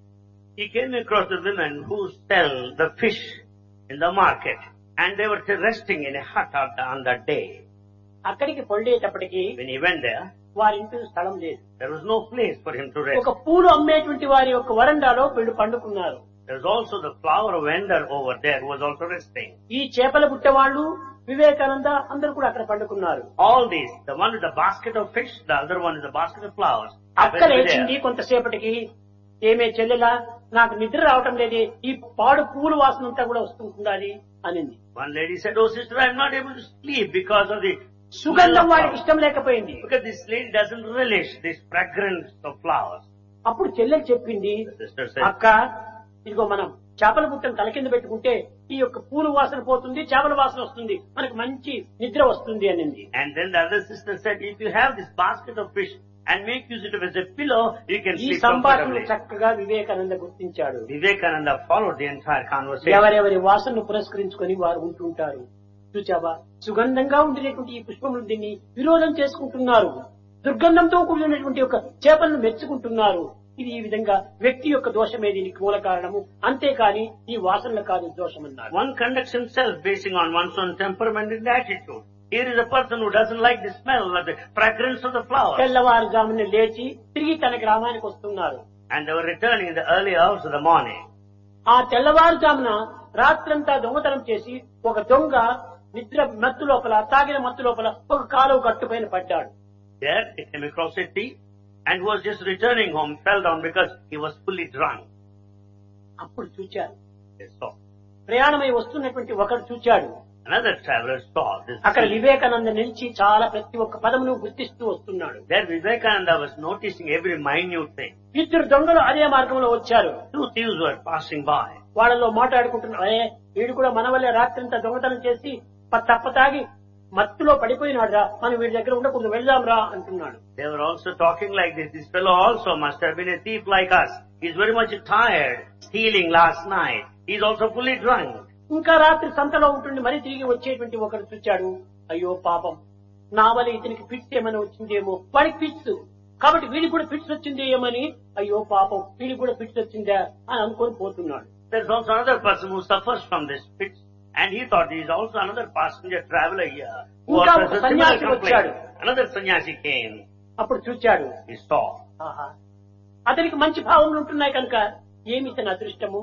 he came across the women who sell the fish in the market, and they were resting in a hut on the- on that day. అక్కడికి పొండేటప్పటికి When he went there, వారి ఇంటి స్థలం లేదు. there was no place for him to rest. ఒక పూలు అమ్మేటువంటి వారి యొక్క వరండాలో వీళ్ళు పండుకున్నారు. There was also the flower vendor over there who was also resting. ఈ చేపల బుట్ట వాళ్ళు వివేకానంద అందరూ కూడా అక్కడ పండుకున్నారు. All these, the one with the basket of fish, the other one with the basket of flowers, అక్క happened to be లేచింది there. కొంతసేపటికి, ఏమే చెల్లెలా నాకు నిద్ర రావటం లేదే, ఈ పాడు పూలు వాసన అంతా కూడా వస్తుండాలి అనింది. One lady said, "Oh sister, I'm not able to sleep because of the smell సుగంధం of వాడికి flowers." ఇష్టం లేకపోయింది. Because this lady doesn't relish this fragrance of flowers. అప్పుడు చెల్లెలు చెప్పింది, The sister said, అక్క ఇదిగో మనం చేపల బుట్టను తల కింద పెట్టుకుంటే ఈ యొక్క పూలు వాసన పోతుంది, చేపల వాసన వస్తుంది, మనకు మంచి నిద్ర వస్తుంది అనింది. and then the other sister said, "If you have this basket of fish and make use of it as a pillow, you can ఈ sleep సంభాషణ comfortably." చక్కగా వివేకానంద గుర్తించాడు. Vivekananda followed the entire conversation. ఎవరెవరి వాసనను పురస్కరించుకొని వారు ఉంటుంటారు. చూచావా, సుగంధంగా ఉండేటువంటి ఈ పుష్పములు దీన్ని విరోధం చేసుకుంటున్నారు, దుర్గంధంతో కూడినటువంటి ఒక చేపలను మెచ్చుకుంటున్నారు. ఇది ఈ విధంగా వ్యక్తి యొక్క దోషమే దీనికి మూల కారణము, అంతేకాని ఈ వాసనలు కాదు దోషమన్నారు. One conducts himself basing on one's own temperament and attitude. Here is a person who doesn't like the smell or the fragrance of the flowers. తెల్లవారుజామున లేచి తిరిగి తన గ్రామానికి వస్తున్నారు. And they were returning in the early hours of the morning. ఆ తెల్లవారుజామున రాత్రంతా దొంగతనం చేసి ఒక దొంగ నిద్ర మత్తు లోపల, తాగిన మత్తు లోపల ఒక కాలువ గట్టుపైన పడ్డాడు. There he came across a thief and was just returning home, fell down because he was fully drunk. అప్పుడు చూచారు, They saw. ప్రయాణమై వస్తున్నటువంటి ఒకడు చూచాడు. Another traveler saw this. అక్కడ thief. వివేకానంద నిలిచి చాలా ప్రతి ఒక్క పదమును గుర్తిస్తూ వస్తున్నాడు. There Vivekananda was noticing every minute thing. ఇద్దరు దొంగలు అదే మార్గంలో వచ్చారు. Two thieves were passing by. వాళ్ళలో మాట్లాడుకుంటున్నారు, అరే వీడు కూడా మన వల్లే రాత్రంతా దొంగతనం చేసి ప- తప్ప తాగి మత్తులో పడిపోయినాడు రా, మనం వీడి దగ్గర ఉండకూడదు, వెళ్దాం రా అంటున్నాడు. They were also talking like this. This fellow also must have been a thief like us. He's very much tired, stealing last night. He's also fully drunk. ఇంకా రాత్రి సంతలో ఉంటుండి మరీ తిరిగి వచ్చేటువంటి ఒకరు చూచాడు. అయ్యో పాపం, నా వల్ల ఇతనికి ఫిట్స్ ఏమైనా వచ్చిందేమో, వాడికి ఫిట్స్ కాబట్టి వీడికి కూడా ఫిట్స్ వచ్చింది ఏమని, అయ్యో పాపం వీడికి కూడా ఫిట్స్ వచ్చిందా అని అనుకొని పోతున్నాడు. There's also another person who suffers from this fits, and he thought he is also another passenger traveler here who ఇంకా also ఒక has a సన్యాసి similar వచ్చాడు. complaint. Another sannyasi came. అప్పుడు చూచాడు, He saw. ఆహా అతనికి మంచి భావములు ఉంటున్నాయి కనుక ఏమి ఇతని అదృష్టము,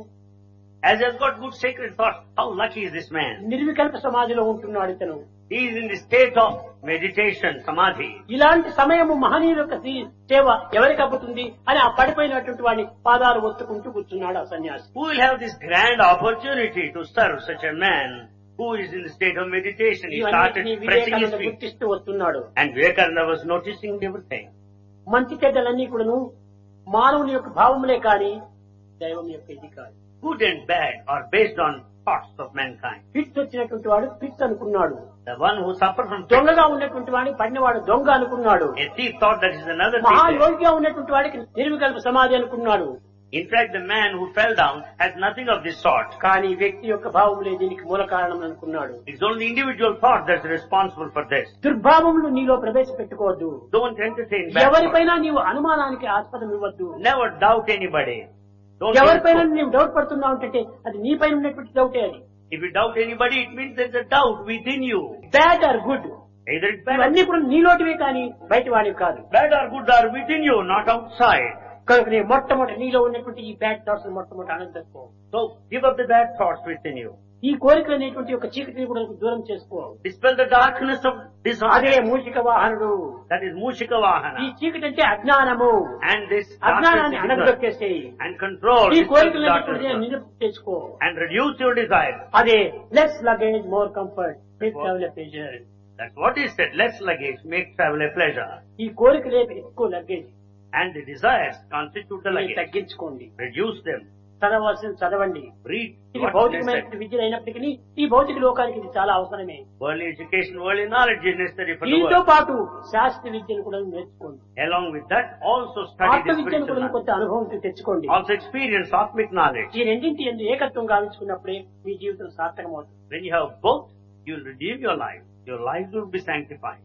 As he has got good sacred thoughts, how lucky is this man? నిర్వికల్ప సమాధిలో ఉంటున్నాడు ఇతను. He is in the state of meditation, samadhi. ఇలాంటి సమయము మహనీయుల యొక్క సీ- సేవ ఎవరికి అబ్బుతుంది అని ఆ పడిపోయినటువంటి వాడిని పాదాలు ఒత్తుకుంటూ కూర్చున్నాడు ఆ సన్యాసి. Who will have this grand opportunity to serve such a man who is in the state of meditation? He started ఇవన్నీ pressing his వివేకానంద feet. గుర్తిస్తూ వస్తున్నాడు. And Vivekananda was noticing everything. మంచి చెడ్డలన్నీ కూడాను మానవుని యొక్క భావములే కాని దైవం యొక్క ఇది కాదు. Good and bad are based on thoughts of mankind. Fits వచ్చినటువంటి వాడు ఫిట్స్ అనుకున్నాడు, The one who suffered from fits, దొంగగా ఉన్నటువంటి వాడిని పడినవాడు దొంగ అనుకున్నాడు, a thief thought that is another thief. మహాయోగిగా ఉన్నటువంటి వాడికి నిర్వికల్ప సమాధి అనుకున్నాడు. In fact, the man who fell down has nothing of this sort. కానీ వ్యక్తి యొక్క భావములే దీనికి మూల కారణం అనుకున్నాడు. It's only the individual thought that's responsible for this. దుర్భావములు నీలో ప్రవేశపెట్టుకోవద్దు. Don't entertain bad thoughts. ఎవరిపైనా నీవు అనుమానానికి ఆస్పదం ఇవ్వద్దు. Never doubt anybody. Don't ఎవరిపైన doubt. నీవు డౌట్ పడుతున్నావు అంటే అది నీ పైన ఉన్నటువంటి డౌటే. అది If you doubt anybody, it means there's a doubt within you. Bad or good Either it's bad, ఇవన్నీ కూడా నీలోటివే కానీ బయట వాడివి కాదు. bad or good are within you, not outside. కనుక నీ మొట్టమొదటి నీలో ఉన్నటువంటి ఈ బ్యాడ్ థాట్స్ మొట్టమొదటి అనంతపో. So give up the bad thoughts within you. ఈ కోరికలు అనేటువంటి ఒక చీకటిని కూడా దూరం చేసుకో. Dispel the darkness of అదే desire. Mushika వాహనుడు. That is Mushika ఈ Vahana. చీకటి అంటే అజ్ఞానము. And this అజ్ఞానాన్ని darkness is అణగదొక్కేసేయి. and control, ఈ dispel the కోరికలన్నీ darkness కూడా నిలుపు తెచ్చుకో. and reduce your desire. అదే less luggage more comfort with travel pleasure. That's what is said. Less luggage, make travel a pleasure. ఈ కోరికలే ఎక్కువ luggage And the desires constitute the ఇవి luggage. తగ్గించుకోండి. Reduce them. చదవాల్సిన చదవండి. Read ఇది what భౌతికమైన necessary. విద్య అయినప్పటికీ ఈ భౌతిక లోకానికి ఇది చాలా అవసరమే. Worldly education, worldly knowledge is necessary for the దీంతో world. పాటు శాస్త్ర విద్యను కూడా నేర్చుకోండి. Along with that, also study ఆత్మ the విద్యను spiritual కూడా knowledge. కొంత అనుభవం తెచ్చుకోండి. Also experience Atmic knowledge. ఈ రెండింటి ఎందు ఏకత్వం గావించుకున్నప్పుడే మీ జీవితం సార్థకమవుతుంది. When you have both, you will redeem your life. Your life will be sanctified.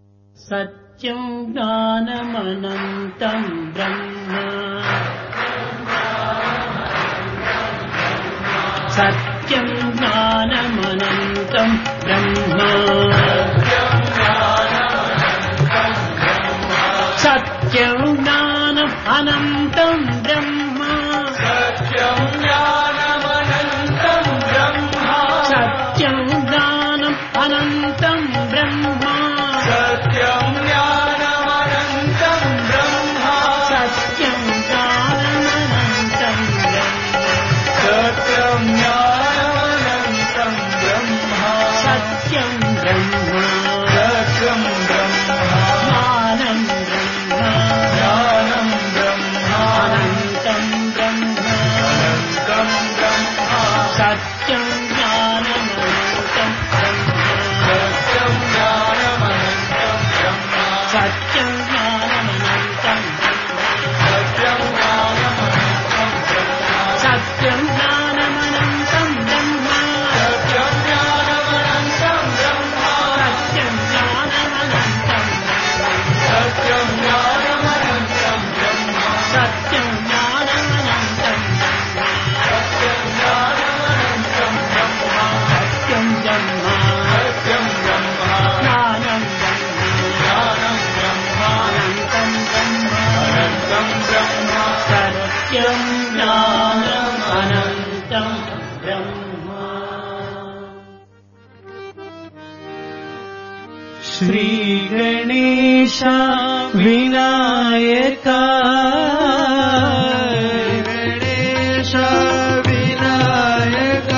సత్యం జ్ఞానమనంతం బ్రహ్మ సత్యం జ్ఞానమనంతం బ్రహ్మ సత్యం జ్ఞానం అనంతం బ్రహ్మ సత్యం జ్ఞానమనంతం బ్రహ్మ సత్యం జ్ఞానం అనంతం బ్రహ్మ సత్యం జ్ఞానమనంతం బ్రహ్మ సత్యం జ్ఞానమనంతం బ్రహ్మ సత్యం బ్రహ్మ సత్యం బ్రహ్మ జ్ఞానం బ్రహ్మ జ్ఞానం బ్రహ్మ అనంతం బ్రహ్మ అనంతం బ్రహ్మ సత్యం జ్ఞానమనంతం సత్యం జ్ఞానమనంతం సత్యం జ్ఞానమనంతం బ్రహ్మ సత్యం జ్ఞానమనంతం బ్రహ్మ సత్యం జ్ఞానమనంతం సత్యం జ్ఞానమనంతం బ్రహ్మ సత్యం జ్ఞానమనంతం సత్యం జ్ఞానమనంతం బ్రహ్మ సత్యం బ్రహ్మ సత్యం బ్రహ్మ జ్ఞానం అనంతం బ్రహ్మ అనంతం బ్రహ్మ సత్యం జ్ఞానం అనంతం బ్రహ్మ. శ్రీ గణేశ వినాయక గణేశ వినాయక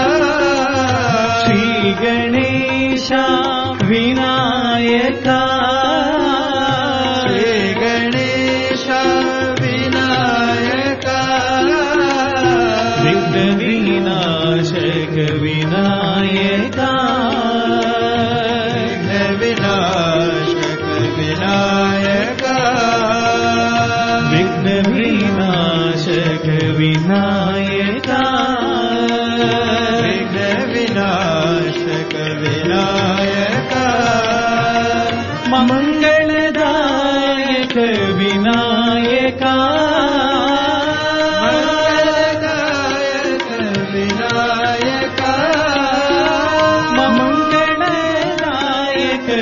శ్రీ గణేశ వినాయక శ్రీ గణేశ వినాయక విఘ్న వినాశక వినాయక विनायक विघ्न विनाशक विनायक मंगलदायक विनायक मंगलदायक विनायक मंगलदायक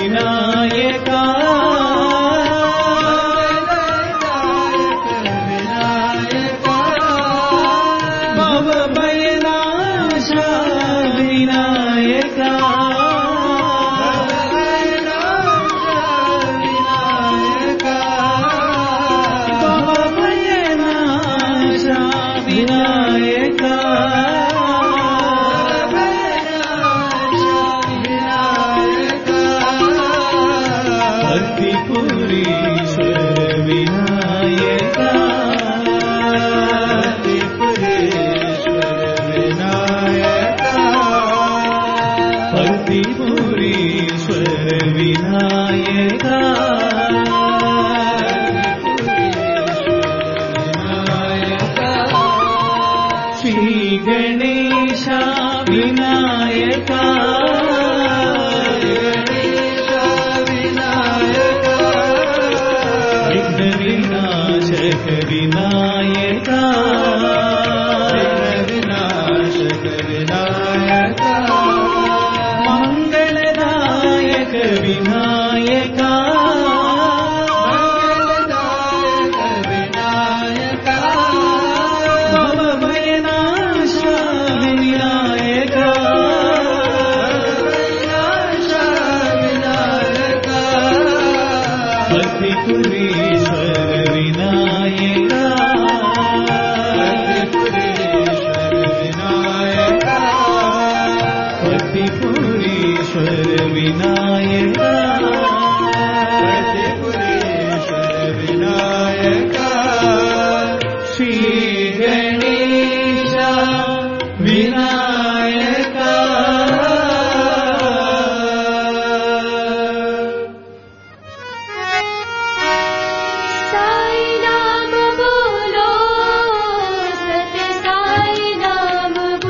विनायक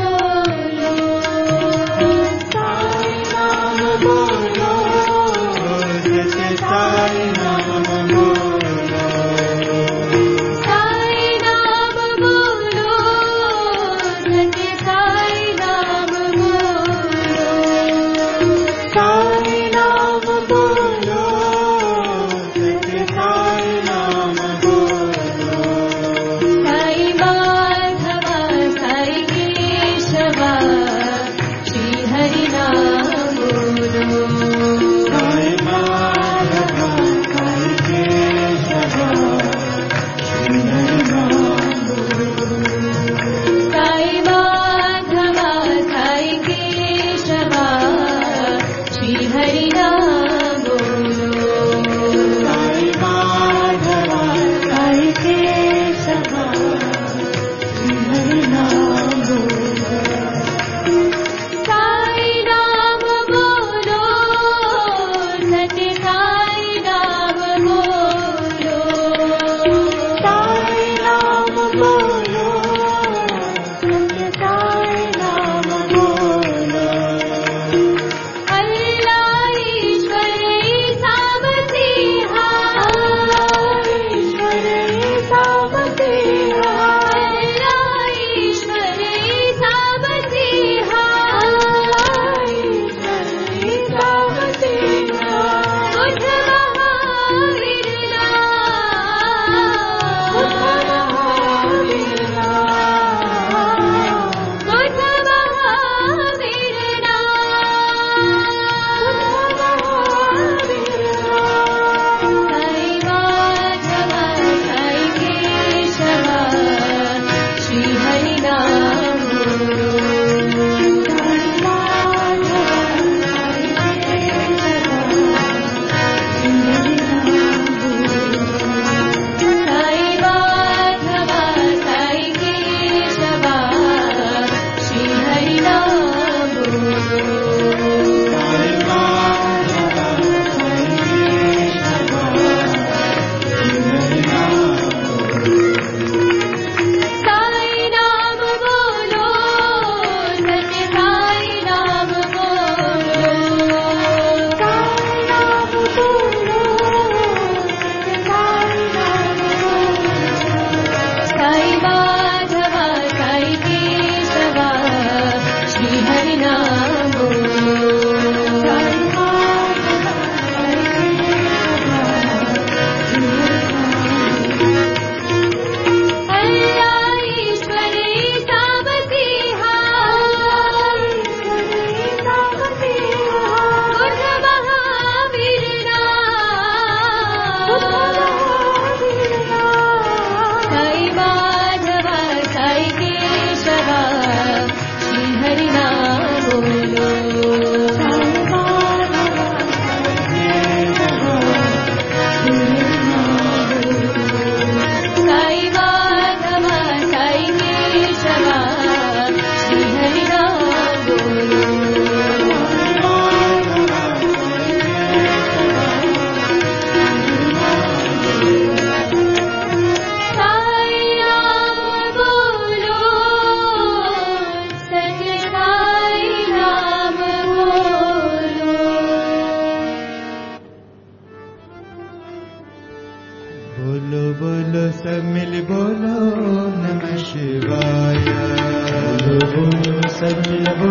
बोलो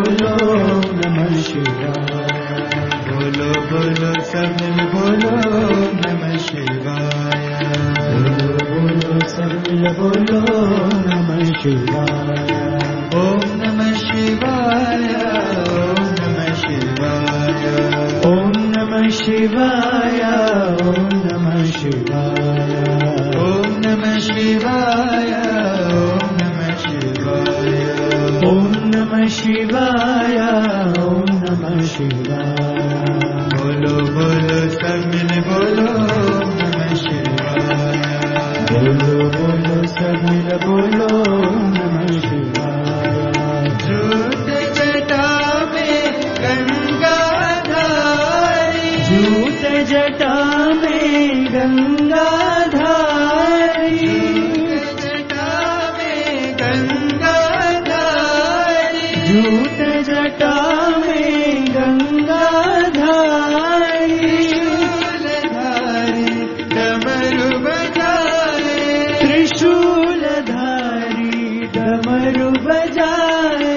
बोलो नमः शिवाय। बोलो बोलो सब मिल बोलो नमः शिवाय। बोलो बोलो सब मिल बोलो नमः शिवाय। ओम नमः शिवाय। ओम नमः शिवाय। ओम नमः शिवाय। ओम नमः शिवाय। ओम नमः शिवाय। ओम नमः शिवाय। ओम नमः शिवाय। ओम नमः शिवाय। बोलो बोलो सब मिल बोलो नमः शिवाय। बोलो बोलो सब मिल बोलो नमः शिवाय। झूठ जटा में गंगाधारी। झूठ जटा में गंगाधारी। झूठ जटा में गंगाधारी। झूठ जटा में गंगाधारी। त्रिशूलधारी डमरू बजाए। त्रिशूलधारी डमरू बजाए।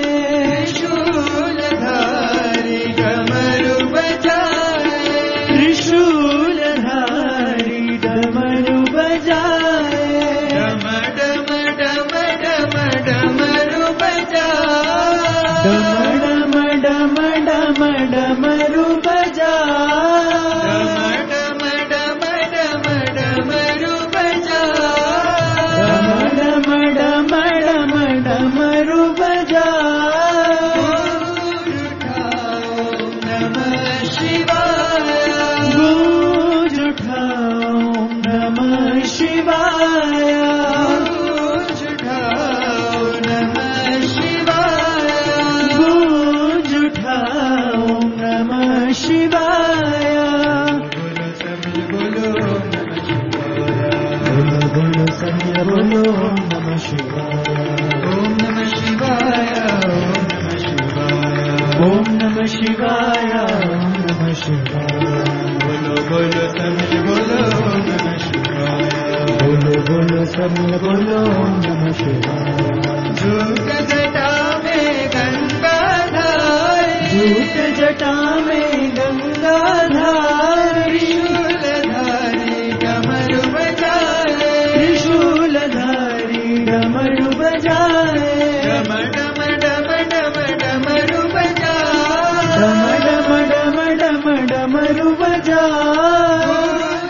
त्रिशूलधारी डमरू बजाए। त्रिशूलधारी डमरू बजाए। डम डम डम डम डमरू बजाए। डम डम डम डम डमरू बजाए। डम डम डम डम डमरू बजाए। डम डम डम डमरू बजाए। नमः शिवाय। गूंज उठाओ नमः शिवाय। गूंज उठाओ नमः शिवाय। गूंज उठाओ नमः शिवाय। बोलो सब बोलो नमः शिवाय। बोलो बोलो सब बोलो नमः शिवाय। ओम नमः शिवाय। ओम नमः शिवाय। ओम नमः शिवाय। बोलो बोलो सब बोलो नमः शिवाय। बोलो बोलो सब बोलो नमः शिवाय। झूठ जटा में गंगाधारी। झूठ जटा में गंगाधारी। त्रिशूलधारी डमरू बजाए। त्रिशूलधारी डमरू बजाए। डम डम डम डम डमरू बजाए। डम डम डम डम डमरू बजाए।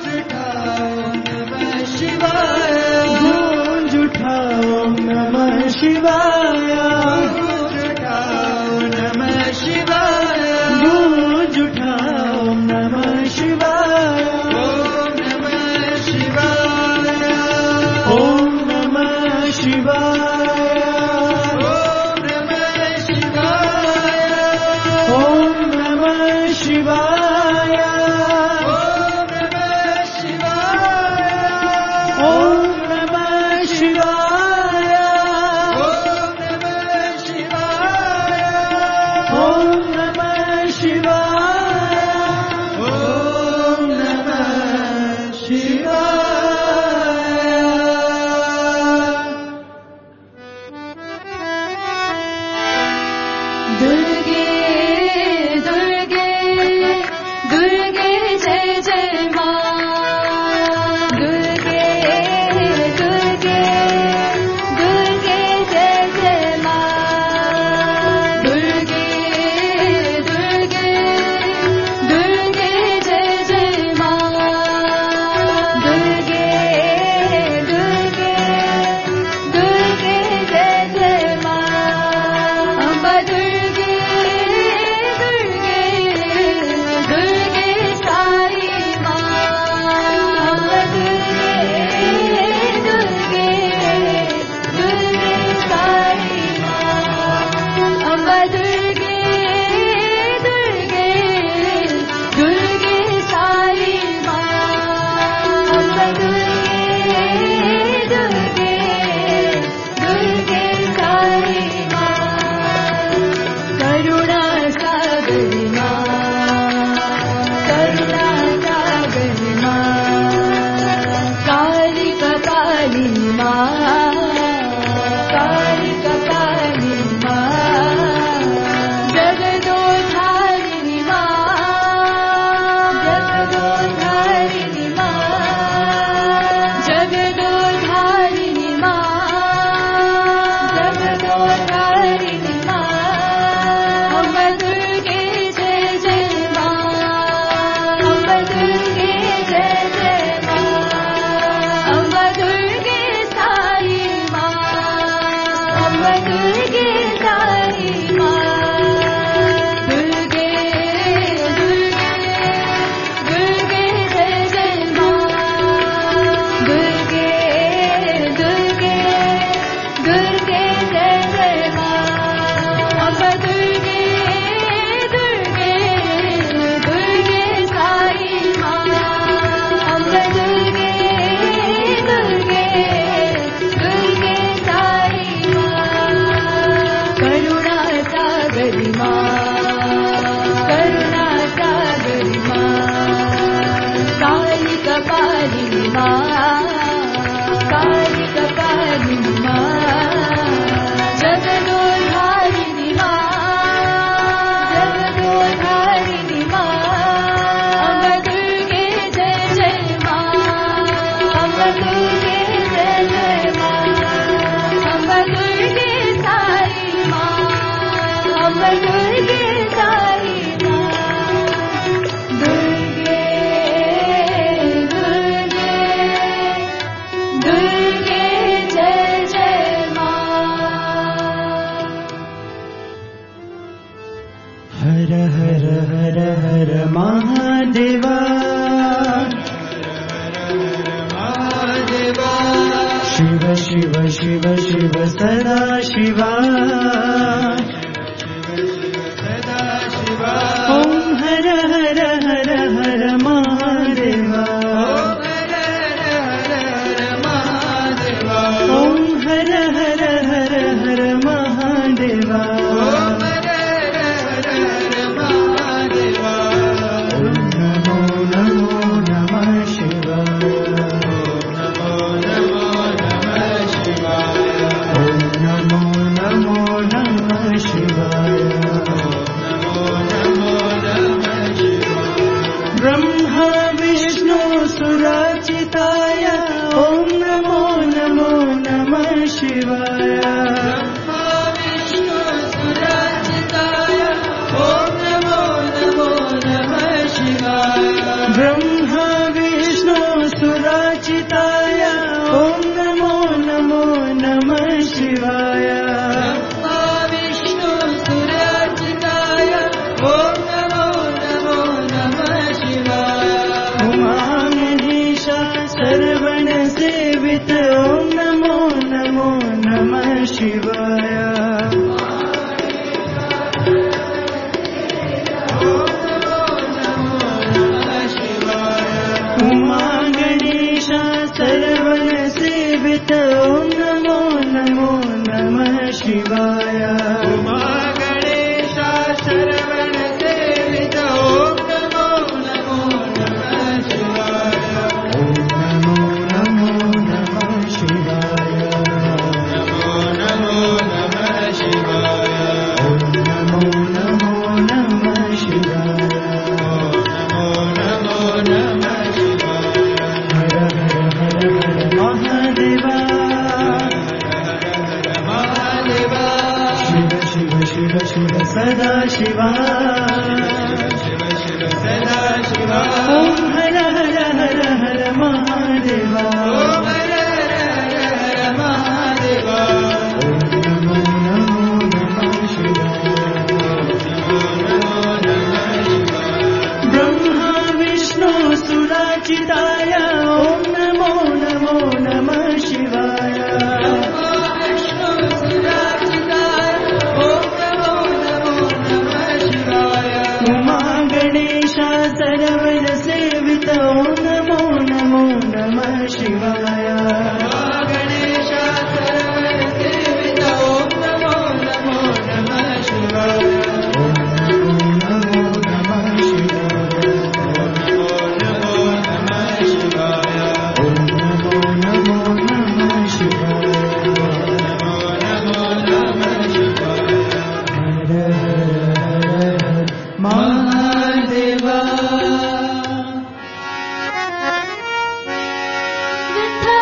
गूंज उठाओ नमः शिवाय। गूंज उठाओ नमः शिवाय। गूंज उठाओ नमः शिवाय। ओम नमः शिवाय। ओम नमः शिवाय। ओम नमः शिवाय। ओम नमः शिवाय। ओम नमः शिवाय। ओम नमः शिवाय। ओम हर हर हर हर महादेवा शिव शिव शिव शिव सदा शिवा ओम हर हर हर हर महादेवा ओम हर हर हर हर महादेवा सुराचिताय ओम नमो नमो नमः शिवाय विष्णु सुराचिताय ओम नमो नमो नमः शिवाय ब्रह्मा विष्णु सुराचिताय ओम नमो नमो नमः शिवाय विष्णु सुराचिताय ओम नमो नमो नमः शिवाय सर्वण सेवित ओम नमो नमो नमः शिवाय उमा गणेश सर्वण सेवित ओम नमो नमो नमः शिवाय उमा गणेश सर्वण सेवित ओम नमो नमो नमः शिवाय सदा शिवा सदा शिवा ओम हर हर हर हर महादेवा ओम हर हर हर महादेवा ओम नमो नमो नमः शिवाय ब्रह्मा विष्णु सुराचिताय ओम नमो नमो नमः शिवाय सर्वण सेवित ओम नमो नमो नमः शिवाय गणेश सर्वण सेवित ओम नमो नमो नमः शिवाय ओम नमो नमः शिवाय ओम नमो नमो नमः शिवाय ओम नमो नमः शिवाय हर हर महादेवा विठ्ठल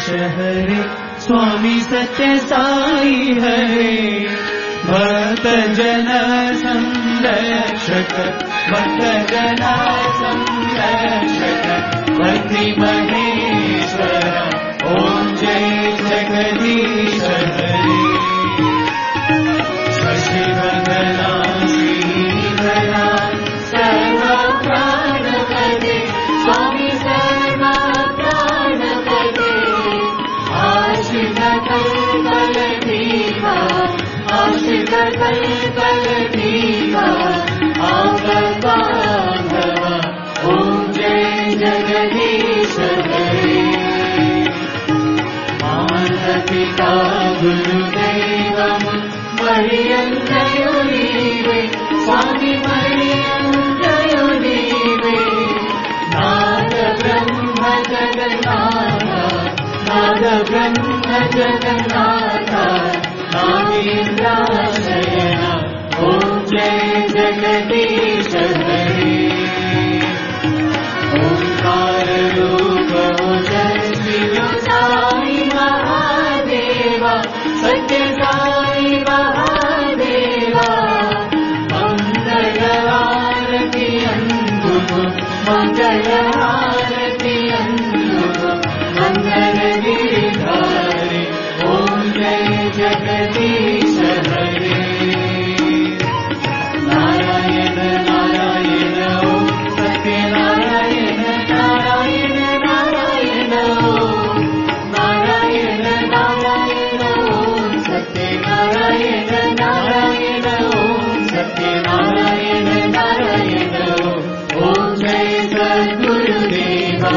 गणेश हरे स्वामी सत्य साई हरे भक्त जन संरक्षक भक्त जन संरक्षक भक्ति महेश्वर ओम जय जगदीश हरे शशिवदना श्रीधरा सर्व प्राण पदे स्वामी सर्व प्राण पदे आश्रित कल्पल दीवा आश्रित कल्पल दीवा आवबांधव ओम जय जगदीश हरे माता गुरुदेवम मरियन्नयोनीवे स्वामी मरियन्नयोनीवे नाद ब्रह्म जगन्नाथ नाद ब्रह्म जगन्नाथ नागेन्द्राशयन ओम जय जगदीश हरे ओंकार रूप ओजस्वी साई महादेवा सत्य साई महादेवा मंगल आरती अंधु मंगल आरती अंधु मंगल गिरिधारी ओम जय जगदीश हरे नारायण नारायण ओम सत्य नारायण नारायण नारायण ओम नारायण नारायण ओम सत्य नारायण नारायण ओम सत्य नारायण नारायण ओम जय सद्गुरुदेवा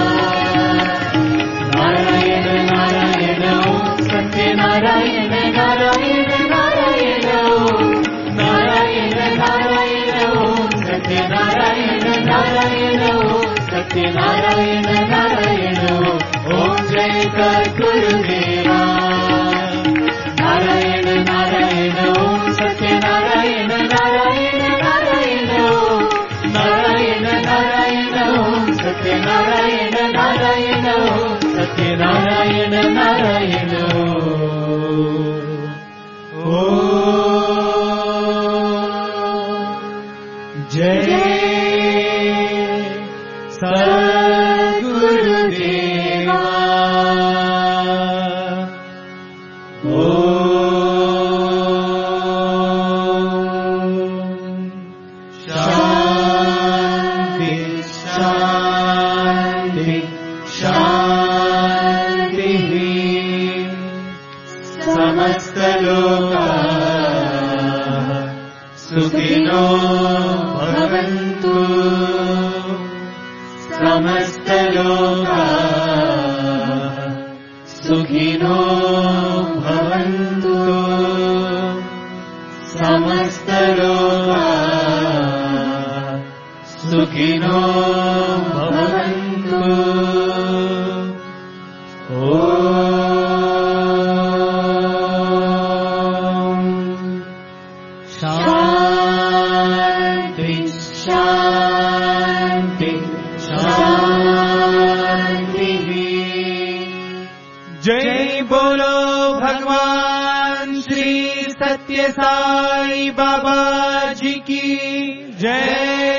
नारायण नारायण ओम सत्य नारायण नारायण नारायण ओम नारायण नारायण ओम सत्य नारायण नारायण ओम सत्य नारायण नारायण ओम जय सद्गुरुदेवा नारायण नारायण ओम सत्य नारायण नारायण नारायण ओम नारायण नारायण ओम सत्य नारायण नारायण ओम सत्य नारायण नारायण ओम जय सद्गुरुदेवा शांति शांति शांति समस्त लोकाः सुखिनो भवन्तु समस्त लोकाः सुखिनो भवन्तु समस्त लोकाः सुखिनो भवन्तु ओम शांति शांति शांति जय बोलो भगवान श्री सत्य साई बाबा जी की जय।